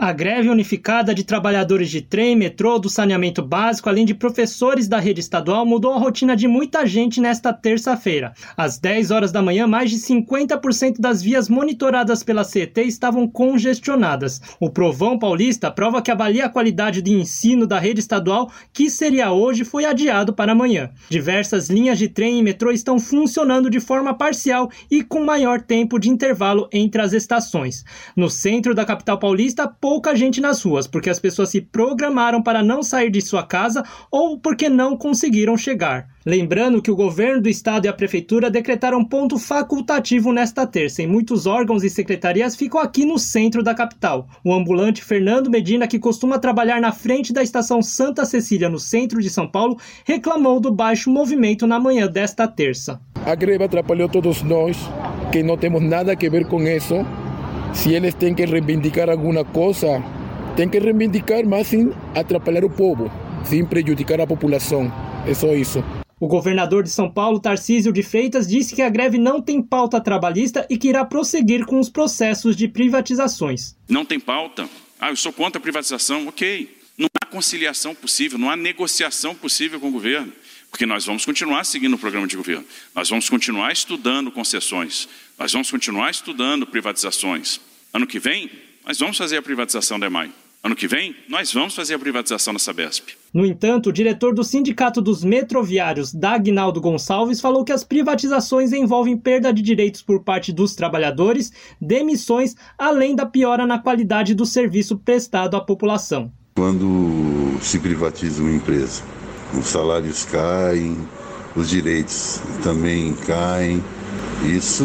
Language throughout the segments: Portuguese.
A greve unificada de trabalhadores de trem, metrô, do saneamento básico, além de professores da rede estadual, mudou a rotina de muita gente nesta terça-feira. Às 10 horas da manhã, mais de 50% das vias monitoradas pela CET estavam congestionadas. O Provão Paulista, prova que avalia a qualidade de ensino da rede estadual, que seria hoje, foi adiado para amanhã. Diversas linhas de trem e metrô estão funcionando de forma parcial e com maior tempo de intervalo entre as estações. No centro da capital paulista, pouca gente nas ruas, porque as pessoas se programaram para não sair de sua casa ou porque não conseguiram chegar. Lembrando que o governo do estado e a prefeitura decretaram ponto facultativo nesta terça, e muitos órgãos e secretarias ficam aqui no centro da capital. O ambulante Fernando Medina, que costuma trabalhar na frente da estação Santa Cecília, no centro de São Paulo, reclamou do baixo movimento na manhã desta terça. A greve atrapalhou todos nós, que não temos nada a ver com isso. Se eles têm que reivindicar alguma coisa, têm que reivindicar, mas sem atrapalhar o povo, sem prejudicar a população. É só isso. O governador de São Paulo, Tarcísio de Freitas, disse que a greve não tem pauta trabalhista e que irá prosseguir com os processos de privatizações. Não tem pauta? Eu sou contra a privatização, ok. Não há conciliação possível, não há negociação possível com o governo. Porque nós vamos continuar seguindo o programa de governo, nós vamos continuar estudando concessões, nós vamos continuar estudando privatizações. Ano que vem, nós vamos fazer a privatização da EMAI. Ano que vem, nós vamos fazer a privatização da Sabesp. No entanto, o diretor do Sindicato dos Metroviários, Dagnaldo Gonçalves, falou que as privatizações envolvem perda de direitos por parte dos trabalhadores, demissões, além da piora na qualidade do serviço prestado à população. Quando se privatiza uma empresa, os salários caem, os direitos também caem. Isso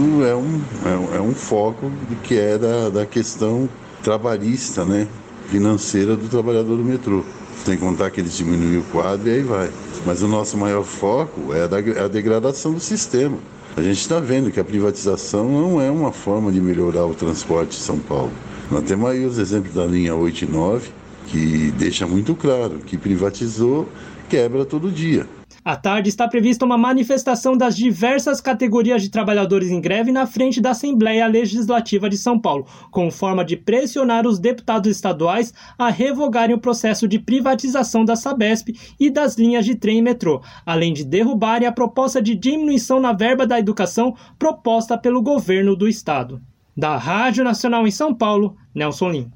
é um foco do que é da questão trabalhista, né, financeira do trabalhador do metrô. Sem contar que eles diminuem o quadro e aí vai. Mas o nosso maior foco é a degradação do sistema. A gente está vendo que a privatização não é uma forma de melhorar o transporte de São Paulo. Nós temos aí os exemplos da linha 8 e 9, que deixa muito claro que privatizou, quebra todo dia. À tarde está prevista uma manifestação das diversas categorias de trabalhadores em greve na frente da Assembleia Legislativa de São Paulo, com forma de pressionar os deputados estaduais a revogarem o processo de privatização da Sabesp e das linhas de trem e metrô, além de derrubarem a proposta de diminuição na verba da educação proposta pelo governo do estado. Da Rádio Nacional em São Paulo, Nelson Lim.